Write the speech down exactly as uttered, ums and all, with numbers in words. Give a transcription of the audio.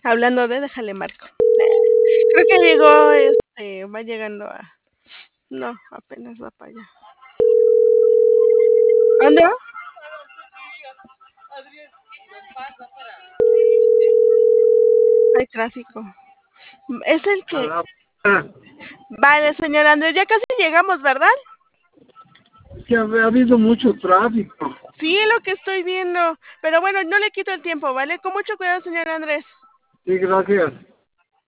Hablando de, déjale marco. Creo que llegó, este, va llegando a no, apenas va para allá. ¿A dónde va? Hay tráfico. Es el A que la ah, vale, señor Andrés, ya casi llegamos, ¿verdad? es que ha, ha habido mucho tráfico. Sí, es lo que estoy viendo. Pero bueno, no le quito el tiempo, ¿vale? Con mucho cuidado, señor Andrés. Sí, gracias.